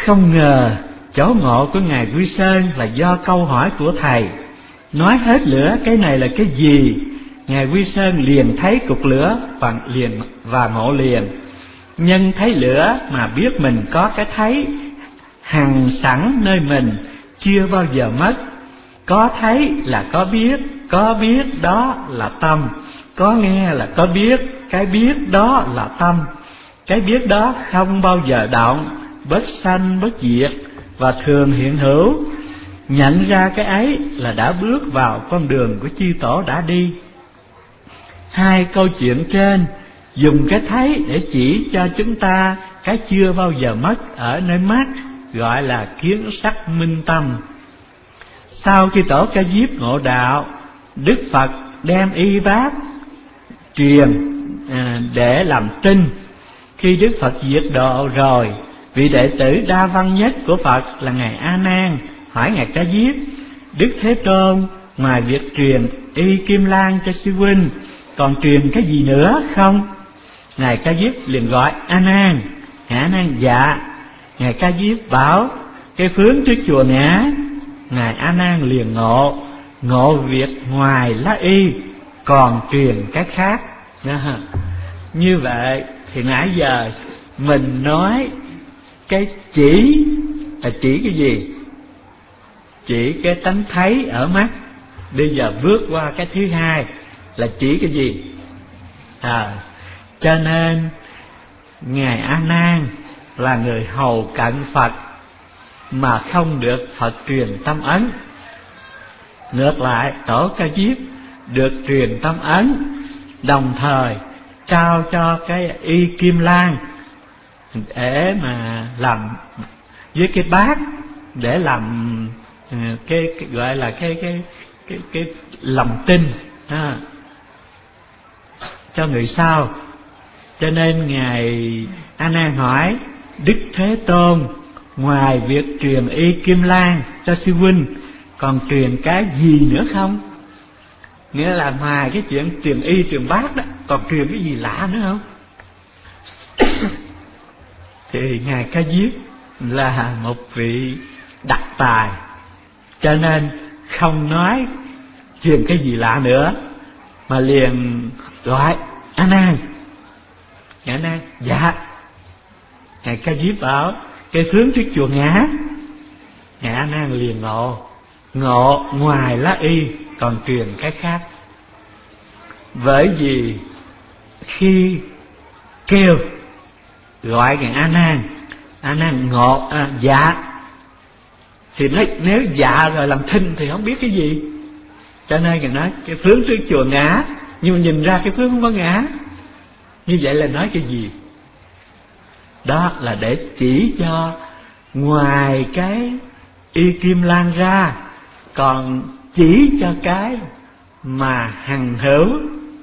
Không ngờ chỗ ngộ của Ngài Quy Sơn là do câu hỏi của thầy. Nói hết lửa cái này là cái gì, Ngài Quy Sơn liền thấy cục lửa và ngộ liền. Nhân thấy lửa mà biết mình có cái thấy hằng sẵn nơi mình, chưa bao giờ mất. Có thấy là có biết đó là tâm. Có nghe là có biết, cái biết đó là tâm. Cái biết đó không bao giờ động, bất sanh bất diệt và thường hiện hữu. Nhận ra cái ấy là đã bước vào con đường của chư tổ đã đi. Hai câu chuyện trên dùng cái thấy để chỉ cho chúng ta cái chưa bao giờ mất ở nơi mắt, gọi là kiến sắc minh tâm. Sau khi tổ Ca Diếp ngộ đạo, Đức Phật đem y bát truyền để làm tin. Khi Đức Phật diệt độ rồi, vị đệ tử đa văn nhất của Phật là Ngài A Nan hỏi Ngài Ca Diếp: Đức Thế Tôn ngoài việc truyền y Kim Lan cho sư huynh, còn truyền cái gì nữa không? Ngài Ca Diếp liền gọi A Nan. Ngài A Nan dạ. Ngài Ca Diếp bảo: cái phướng trước chùa Ngã. Ngài A Nan liền ngộ việc ngoài lá y còn truyền cái khác. Như vậy thì nãy giờ mình nói cái chỉ là chỉ cái gì? Chỉ cái tánh thấy ở mắt. Bây giờ bước qua cái thứ hai là chỉ cái gì? Cho nên Ngài A Nan là người hầu cận Phật mà không được Phật truyền tâm ấn. Ngược lại, tổ Ca Diếp được truyền tâm ấn, đồng thời trao cho cái y Kim Lan để mà làm với cái bát để làm cái gọi là cái lòng tin cho người sau. Cho nên Ngài A Nan hỏi: Đức Thế Tôn ngoài việc truyền y Kim Lan cho sư huynh, còn truyền cái gì nữa không? Nghĩa là ngoài cái chuyện truyền y truyền bát đó, còn truyền cái gì lạ nữa không? Thì Ngài Ca Diếp là một vị đặc tài, cho nên không nói truyền cái gì lạ nữa, mà liền gọi A Nan. Ngài A Nan dạ. Ngài Ca Diếp bảo: cái phướng trước chùa Ngã. Ngài A Nan liền ngộ ngoài lá y còn truyền cái khác. Bởi vì khi kêu gọi Ngài A Nan dạ, thì nếu dạ rồi làm thinh thì không biết cái gì. Cho nên Ngài nói cái phướng trước chùa Ngã, nhưng mà nhìn ra cái phướng không có ngã. Như vậy là nói cái gì? Đó là để chỉ cho ngoài cái y Kim Lan ra, còn chỉ cho cái mà hằng hữu.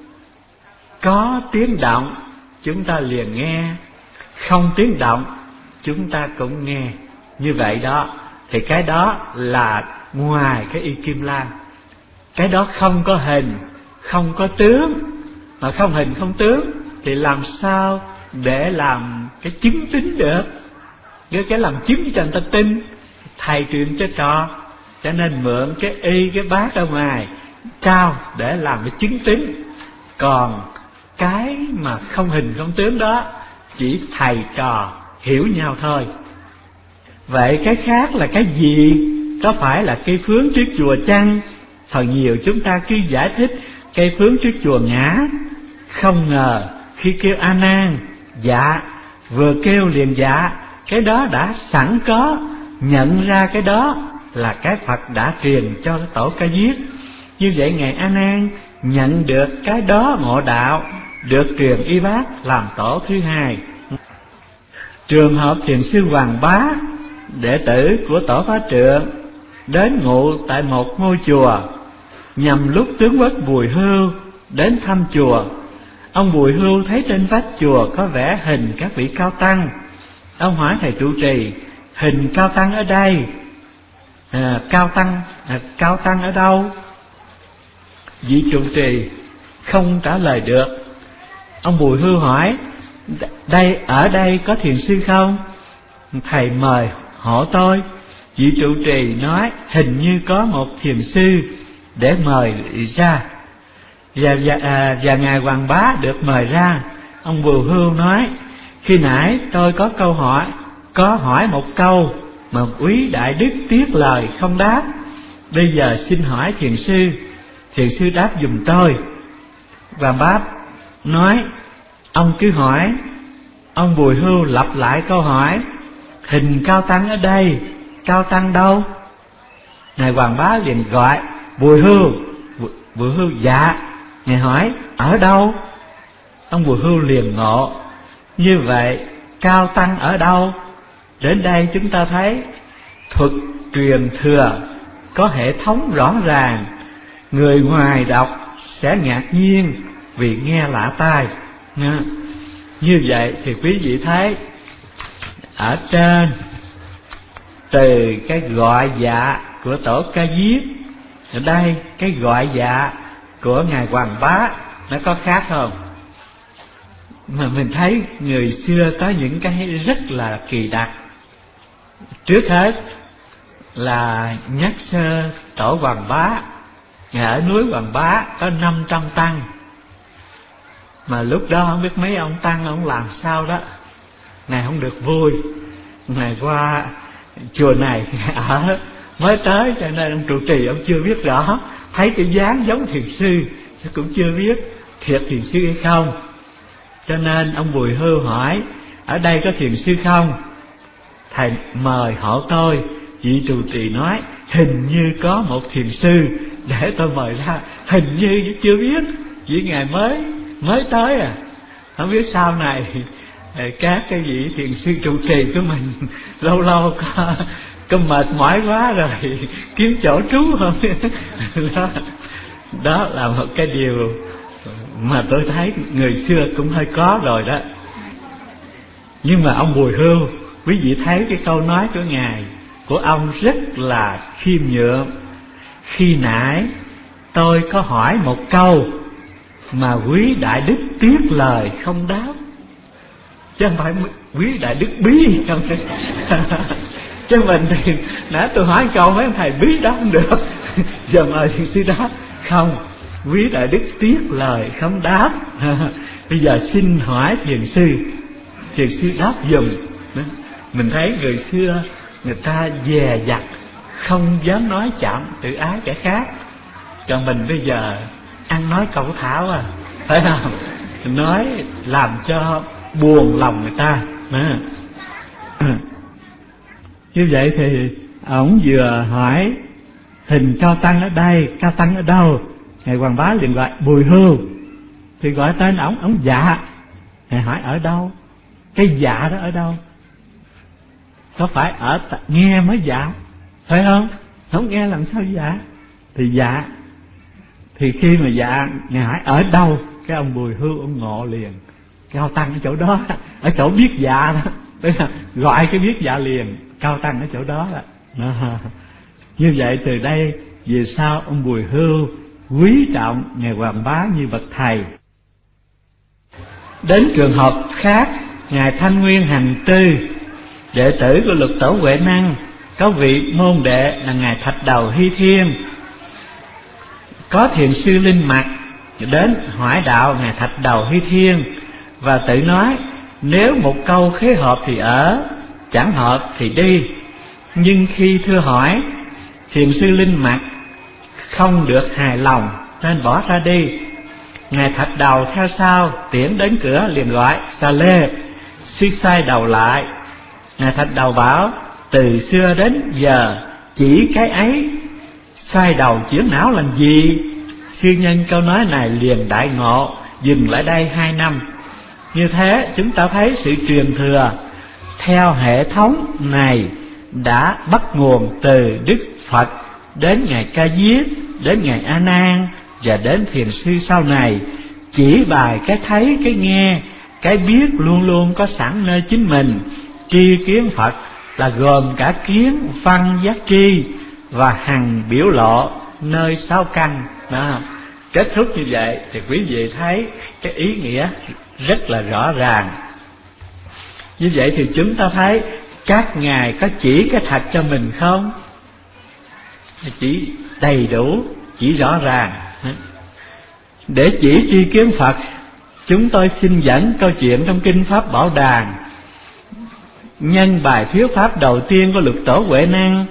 Có tiếng động chúng ta liền nghe, không tiếng động chúng ta cũng nghe. Như vậy đó, thì cái đó là ngoài cái y Kim Lan. Cái đó không có hình, không có tướng. Mà không hình không tướng thì làm sao để làm cái chứng tín được? Nếu cái làm chứng cho người ta tin, thầy truyền cho trò, cho nên mượn cái y cái bát ở ngoài trao để làm cái chứng tín. Còn cái mà không hình không tướng đó chỉ thầy trò hiểu nhau thôi. Vậy cái khác là cái gì? Có phải là cây phướng trước chùa chăng? Phần nhiều chúng ta cứ giải thích cây phướng trước chùa Ngã. Không ngờ khi kêu A Nan dạ, vừa kêu liền dạ, cái đó đã sẵn có. Nhận ra cái đó là cái Phật đã truyền cho tổ Ca Diếp. Như vậy Ngài A Nan nhận được cái đó ngộ đạo, được truyền y bát làm tổ thứ hai. Trường hợp thiền sư Hoàng Bá, đệ tử của tổ Phá Trượng, đến ngụ tại một ngôi chùa. Nhằm lúc tướng quốc Bùi Hưu đến thăm chùa, ông Bùi Hưu thấy trên vách chùa có vẽ hình các vị cao tăng. Ông hỏi thầy trụ trì: hình cao tăng ở đây, cao tăng ở đâu? Vị trụ trì không trả lời được. Ông Bùi Hưu hỏi: ở đây có thiền sư không? Thầy mời hộ tôi. Vị trụ trì nói hình như có một thiền sư để mời ra. Và ngài Hoàng Bá được mời ra. Ông Bùi Hưu nói: khi nãy tôi có hỏi một câu mà quý đại đức tiếc lời không đáp. Bây giờ xin hỏi thiền sư đáp giùm tôi. Hoàng Bá nói: ông cứ hỏi. Ông Bùi Hưu lặp lại câu hỏi: hình Cao Tăng ở đây, Cao Tăng đâu? Ngài Hoàng Bá liền gọi Bùi Hưu. Bùi Hưu dạ. Ngài hỏi ở đâu? Ông Bùi Hưu liền ngộ: như vậy Cao Tăng ở đâu? Đến đây chúng ta thấy thuật truyền thừa có hệ thống rõ ràng. Người ngoài đọc sẽ ngạc nhiên vì nghe lạ tai. Như vậy thì quý vị thấy ở trên, từ cái gọi dạ của tổ Ca Diếp, ở đây cái gọi dạ của ngài Hoàng Bá nó có khác không? Mà mình thấy người xưa có những cái rất là kỳ đặc. Trước hết là nhắc sơ tổ Hoàng Bá. Ngài ở núi Hoàng Bá có 500 tăng, mà lúc đó không biết mấy ông tăng ông làm sao đó, Ngài không được vui. Ngài qua chùa này ở mới tới, cho nên ông trụ trì ông chưa biết rõ. Thấy cái dáng giống thiền sư chứ cũng chưa biết thiệt thiền sư hay không. Cho nên ông Bùi Hưu hỏi: ở đây có thiền sư không? Thầy mời hộ tôi. Vị trụ trì nói: hình như có một thiền sư để tôi mời ra. Hình như chưa biết, vì ngài mới tới à. Không biết sau này các cái vị thiền sư trụ trì của mình lâu lâu có mệt mỏi quá rồi kiếm chỗ trú không? Đó là một cái điều mà tôi thấy người xưa cũng hơi có rồi đó. Nhưng mà ông Bùi Hưu, quý vị thấy cái câu nói của ngài, của ông rất là khiêm nhượng. Khi nãy tôi có hỏi một câu mà quý đại đức tiếc lời không đáp. Chứ không phải quý đại đức bí không? Chứ mình thì nãy tôi hỏi câu mấy ông thầy bí đó không được, giờ mời thiền sư đáp. Không, quý đại đức tiếc lời không đáp. Bây giờ xin hỏi thiền sư đáp giùm. Mình thấy người xưa người ta dè dặt, không dám nói chạm tự ái kẻ khác. Còn mình bây giờ ăn nói cẩu thả à, phải không? Nói làm cho buồn lòng người ta. Như vậy thì ổng vừa hỏi hình Cao Tăng ở đây, Cao Tăng ở đâu? Ngài Hoàng Bá liền gọi Bùi Hưu. Thì gọi tên ổng dạ. Ngài hỏi ở đâu? Cái dạ đó ở đâu? Có phải ở nghe mới dạ, phải không? Không nghe làm sao dạ? Thì dạ. Thì khi mà dạ, ngài hỏi ở đâu? Cái ông Bùi Hưu ông ngộ liền. Cao Tăng ở chỗ đó, ở chỗ biết dạ đó. Tức là gọi cái biết dạ liền. Cao Tăng ở chỗ đó đó. Như vậy từ đây về sau ông Bùi Hưu quý trọng ngài Hoàng Bá như bậc thầy. Đến trường hợp khác, ngài Thanh Nguyên Hành Tư, đệ tử của Lục Tổ Huệ Năng, có vị môn đệ là ngài Thạch Đầu Hy Thiên. Có thiền sư Linh Mặc đến hỏi đạo ngài Thạch Đầu Hy Thiên và tự nói: nếu một câu khế hợp thì ở, chẳng hợp thì đi. Nhưng khi thưa hỏi, thiền sư Linh Mặc không được hài lòng nên bỏ ra đi. Ngài Thạch Đầu theo sau tiễn đến cửa liền gọi: Xà Lê, sư xoay đầu lại. Ngài Thạch Đầu bảo: từ xưa đến giờ chỉ cái ấy, xoay đầu chuyển não làm gì? Sư nhân câu nói này liền đại ngộ, dừng lại đây 2 năm. Như thế chúng ta thấy sự truyền thừa theo hệ thống này đã bắt nguồn từ Đức Phật đến ngài Ca Diếp, đến ngài A Nan và đến thiền sư sau này. Chỉ bài cái thấy, cái nghe, cái biết luôn luôn có sẵn nơi chính mình. Tri kiến Phật là gồm cả kiến, văn, giác tri và hằng biểu lộ nơi 6 căn đó. Kết thúc như vậy thì quý vị thấy cái ý nghĩa rất là rõ ràng. Như vậy thì chúng ta thấy các ngài có chỉ cái thật cho mình không? Chỉ đầy đủ, chỉ rõ ràng. Để chỉ tri kiến Phật, chúng tôi xin dẫn câu chuyện trong Kinh Pháp Bảo Đàn. Nhân bài thuyết pháp đầu tiên của Lục Tổ Huệ Năng,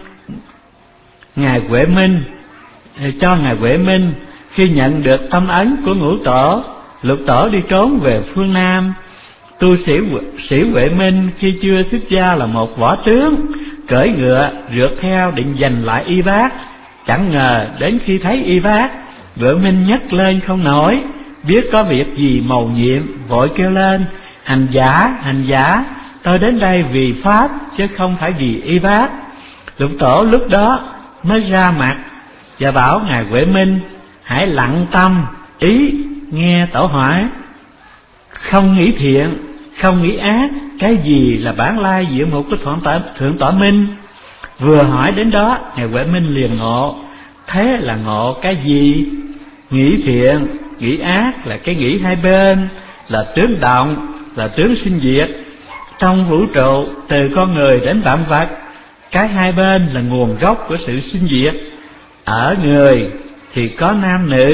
Ngài Huệ Minh, cho Ngài Huệ Minh khi nhận được tâm ấn của Ngũ Tổ, Lục Tổ đi trốn về phương Nam. Tu sĩ Huệ Minh khi chưa xuất gia là một võ tướng, cưỡi ngựa rượt theo định giành lại y bát. Chẳng ngờ đến khi thấy y bát, Huệ Minh nhấc lên không nổi, biết có việc gì mầu nhiệm, vội kêu lên: hành giả, tôi đến đây vì pháp chứ không phải vì y bát. Lục Tổ lúc đó mới ra mặt và bảo Ngài Huệ Minh hãy lặng tâm ý nghe Tổ hỏi. Không nghĩ thiện, không nghĩ ác, cái gì là bản lai diệu mục của Thượng Tọa Minh? Vừa hỏi đến đó, Ngài Huệ Minh liền ngộ. Thế là ngộ cái gì? Nghĩ thiện, nghĩ ác là cái nghĩ hai bên, là tướng động, là tướng sinh diệt. Trong vũ trụ, từ con người đến vạn vật, cái hai bên là nguồn gốc của sự sinh diệt. Ở người thì có nam nữ,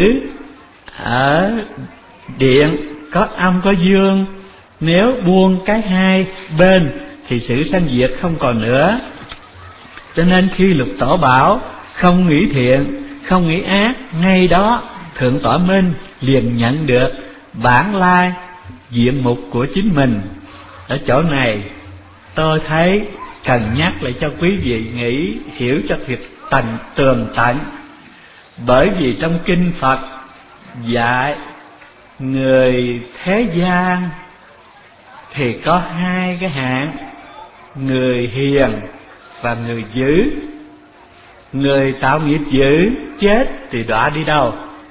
ở điện có âm có dương. Nếu buông cái hai bên thì sự sanh diệt không còn nữa. Cho nên khi Lục Tổ bảo không nghĩ thiện, không nghĩ ác, ngay đó Thượng Tọa Minh liền nhận được bản lai diện mục của chính mình. Ở chỗ này tôi thấy cần nhắc lại cho quý vị nghĩ hiểu cho thiệt tường tận. Bởi vì trong Kinh Phật dạy người thế gian thì có hai cái hạng: người hiền và người dữ. Người tạo nghiệp dữ chết thì đọa đi đâu?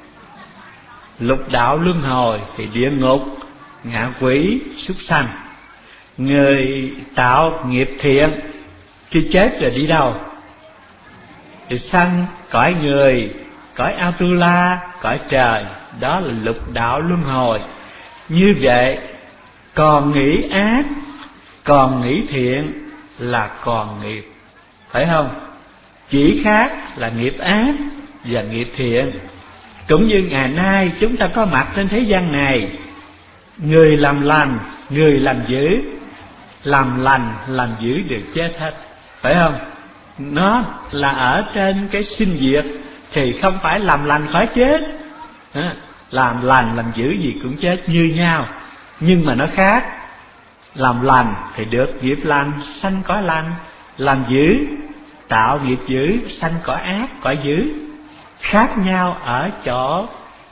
Lục đạo luân hồi thì địa ngục, ngạ quỷ, súc sanh. Người tạo nghiệp thiện khi chết rồi đi đâu? Thì sanh cõi người, cõi Atula, cõi trời. Đó là lục đạo luân hồi. Như vậy còn nghĩ ác, còn nghĩ thiện là còn nghiệp, phải không? Chỉ khác là nghiệp ác và nghiệp thiện. Cũng như ngày nay chúng ta có mặt trên thế gian này, người làm lành, người làm dữ. Làm lành, làm dữ đều chết hết, phải không? Nó là ở trên cái sinh diệt, thì không phải làm lành khỏi chết. Làm lành, làm dữ gì cũng chết như nhau. Nhưng mà nó khác. Làm lành thì được nghiệp lành, sanh cõi lành. Làm dữ, tạo nghiệp dữ, sanh cõi ác, cõi dữ. Khác nhau ở chỗ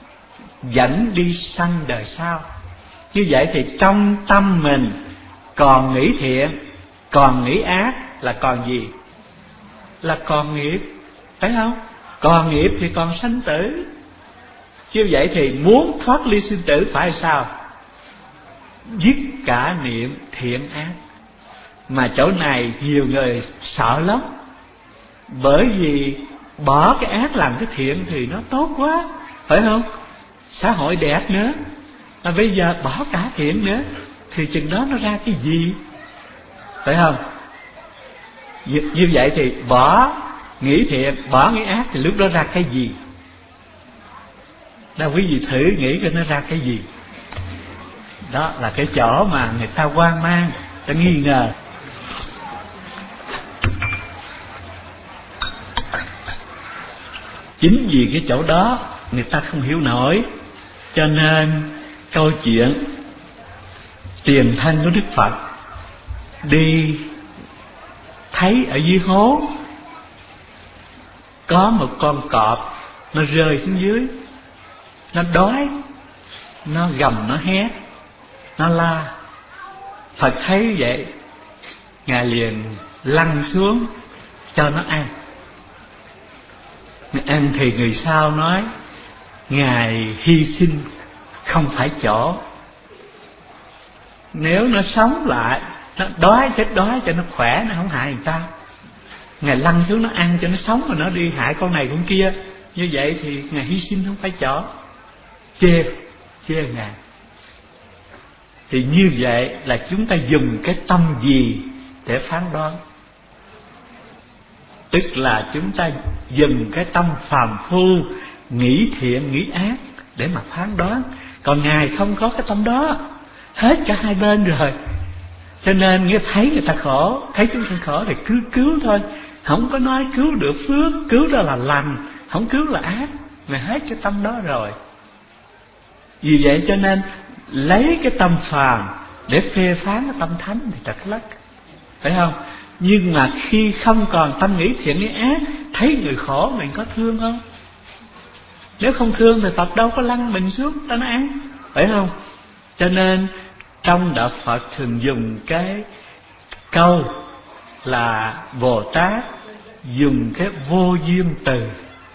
dẫn đi sanh đời sau. Như vậy thì trong tâm mình còn nghĩ thiện, còn nghĩ ác là còn gì? Là còn nghiệp, phải không? Còn nghiệp thì còn sanh tử. Như vậy thì muốn thoát ly sinh tử phải sao? Dứt cả niệm thiện ác. Mà chỗ này nhiều người sợ lắm, bởi vì bỏ cái ác làm cái thiện thì nó tốt quá, phải không? Xã hội đẹp nữa, mà bây giờ bỏ cả thiện nữa thì chừng đó nó ra cái gì, phải không? Như vậy thì bỏ nghĩ thiện, bỏ nghĩ ác thì lúc đó ra cái gì? Đâu quý vị thử nghĩ coi nó ra cái gì. Đó là cái chỗ mà người ta hoang mang, ta nghi ngờ. Chính vì cái chỗ đó người ta không hiểu nổi, cho nên câu chuyện tiền thân của Đức Phật đi thấy ở dưới hố có một con cọp, nó rơi xuống dưới, nó đói, nó gầm, nó hét, nó la. Phật thấy vậy, Ngài liền lăn xuống cho nó ăn. Ăn thì người sau nói Ngài hy sinh không phải chỗ. Nếu nó sống lại, nó đói chết đói cho nó khỏe, nó không hại người ta. Ngài lăn xuống nó ăn cho nó sống, mà nó đi hại con này con kia. Như vậy thì Ngài hy sinh không phải chỗ. Chê Ngài. Thì như vậy là chúng ta dùng cái tâm gì để phán đoán. Tức là chúng ta dùng cái tâm phàm phu, nghĩ thiện nghĩ ác để mà phán đoán. Còn Ngài không có cái tâm đó, hết cả hai bên rồi. Cho nên nghe thấy người ta khổ, thấy chúng sanh khổ thì cứ cứu thôi, không có nói cứu được phước, cứu đó là lành, không cứu là ác. Mà hết cái tâm đó rồi. Vì vậy cho nên lấy cái tâm phàm để phê phán cái tâm thánh thì trật lất, phải không? Nhưng mà khi không còn tâm nghĩ thiện nghĩ ác, thấy người khổ mình có thương không? Nếu không thương thì Phật đâu có lăn mình xuống ta nó ăn, phải không? Cho nên trong đạo Phật thường dùng cái câu là Bồ Tát dùng cái vô duyên từ,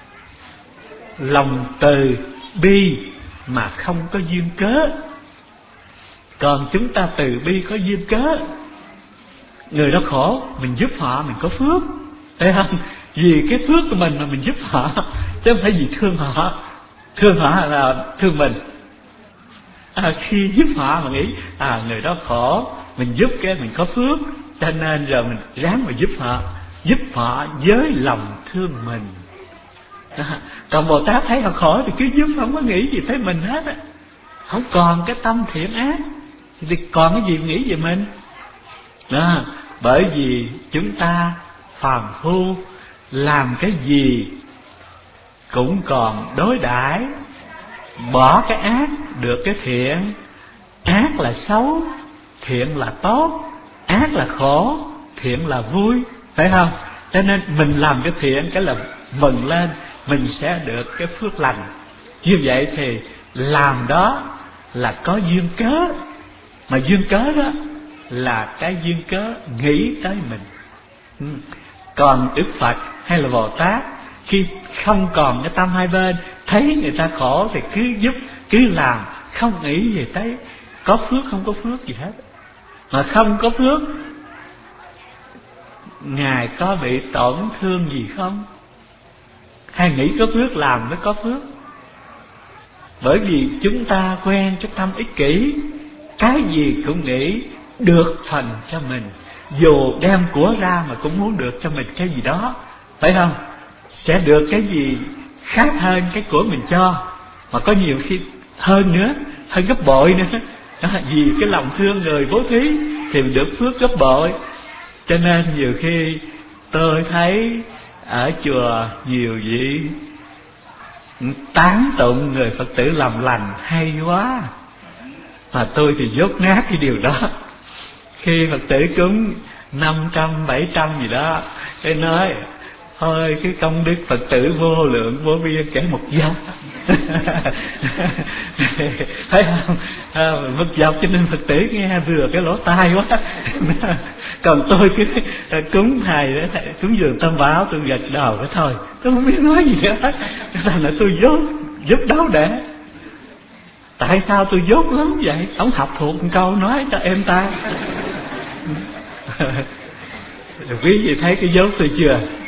lòng từ bi mà không có duyên cớ. Còn chúng ta từ bi có duyên cớ. Người đó khổ, mình giúp họ, mình có phước, thấy không? Vì cái phước của mình mà mình giúp họ, chứ không phải vì thương họ. Thương họ là thương mình. Khi giúp họ mà nghĩ người đó khổ, mình giúp cái mình có phước, cho nên rồi mình ráng mà giúp họ với lòng thương mình. Còn Bồ Tát thấy họ khổ thì cứ giúp, không có nghĩ gì tới mình hết á, không còn cái tâm thiện ác thì còn cái gì nghĩ về mình đó. Bởi vì chúng ta phàm phu, làm cái gì cũng còn đối đãi, bỏ cái ác được cái thiện. Ác là xấu, thiện là tốt. Ác là khổ, thiện là vui, phải không? Cho nên mình làm cái thiện cái là mừng lên, mình sẽ được cái phước lành. Như vậy thì làm đó là có duyên cớ. Mà duyên cớ đó là cái duyên cớ nghĩ tới mình. Còn Đức Phật hay là Bồ Tát, khi không còn cái tâm hai bên, thấy người ta khổ thì cứ giúp, cứ làm, không nghĩ gì tới có phước không có phước gì hết. Mà không có phước, Ngài có bị tổn thương gì không? Hay nghĩ có phước làm mới có phước? Bởi vì chúng ta quen cái tâm ích kỷ, cái gì cũng nghĩ được phần cho mình, dù đem của ra mà cũng muốn được cho mình cái gì đó, phải không? Sẽ được cái gì khác hơn cái của mình cho, mà có nhiều khi hơn nữa, hơn gấp bội nữa. Vì cái lòng thương người bố thí thì mình được phước gấp bội. Cho nên nhiều khi tôi thấy ở chùa nhiều vị tán tụng người Phật tử làm lành hay quá, mà tôi thì dốt nát cái điều đó. Khi Phật tử cúng 500, 700 gì đó, cái nói thôi cái công đức Phật tử vô lượng vô biên kể một dọc. Thấy không? Một dọc cho nên Phật tử nghe vừa cái lỗ tai quá. Còn tôi cứ cúng thầy, cúng dường Tam Bảo, tôi gật đầu cái thôi, tôi không biết nói gì hết. Thành là tôi dốt đấu để. Tại sao tôi dốt lắm vậy? Ông học thuộc một câu nói cho em ta. Quý vị thấy cái dốt tôi chưa?